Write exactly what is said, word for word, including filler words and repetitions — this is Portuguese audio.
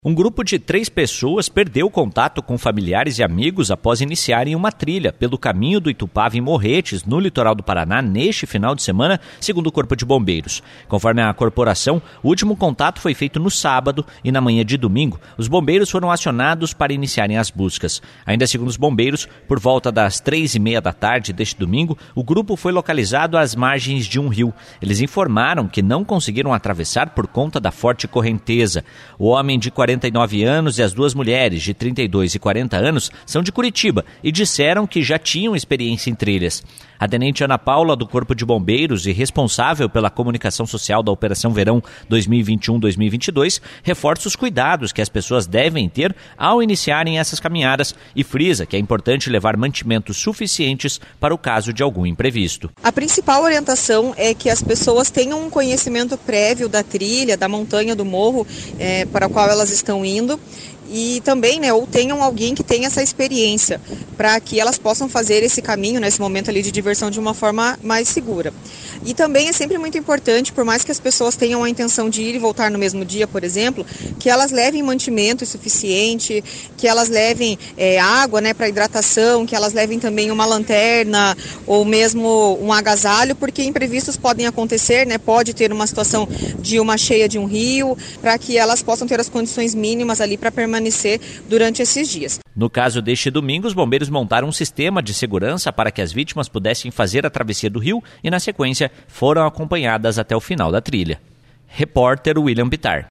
Um grupo de três pessoas perdeu contato com familiares e amigos após iniciarem uma trilha pelo caminho do Itupava em Morretes, no litoral do Paraná, neste final de semana, segundo o Corpo de Bombeiros. Conforme a corporação, o último contato foi feito no sábado e na manhã de domingo, os bombeiros foram acionados para iniciarem as buscas. Ainda segundo os bombeiros, por volta das três e meia da tarde deste domingo, o grupo foi localizado às margens de um rio. Eles informaram que não conseguiram atravessar por conta da forte correnteza. O homem de quarenta e nove anos e as duas mulheres de trinta e dois e quarenta anos são de Curitiba e disseram que já tinham experiência em trilhas. A tenente Ana Paula, do Corpo de Bombeiros e responsável pela comunicação social da Operação Verão dois mil e vinte e um dois mil e vinte e dois, reforça os cuidados que as pessoas devem ter ao iniciarem essas caminhadas e frisa que é importante levar mantimentos suficientes para o caso de algum imprevisto. A principal orientação é que as pessoas tenham um conhecimento prévio da trilha, da montanha, do morro é, para a qual elas estão indo. E também, né, ou tenham alguém que tenha essa experiência, para que elas possam fazer esse caminho, nesse momento ali de diversão, de uma forma mais segura. E também é sempre muito importante, por mais que as pessoas tenham a intenção de ir e voltar no mesmo dia, por exemplo, que elas levem mantimento suficiente, que elas levem é, água, né, para hidratação, que elas levem também uma lanterna ou mesmo um agasalho, porque imprevistos podem acontecer, né, pode ter uma situação de uma cheia de um rio, para que elas possam ter as condições mínimas ali para permanecer durante esses dias. No caso deste domingo, os bombeiros montaram um sistema de segurança para que as vítimas pudessem fazer a travessia do rio e, na sequência, foram acompanhadas até o final da trilha. Repórter William Bittar.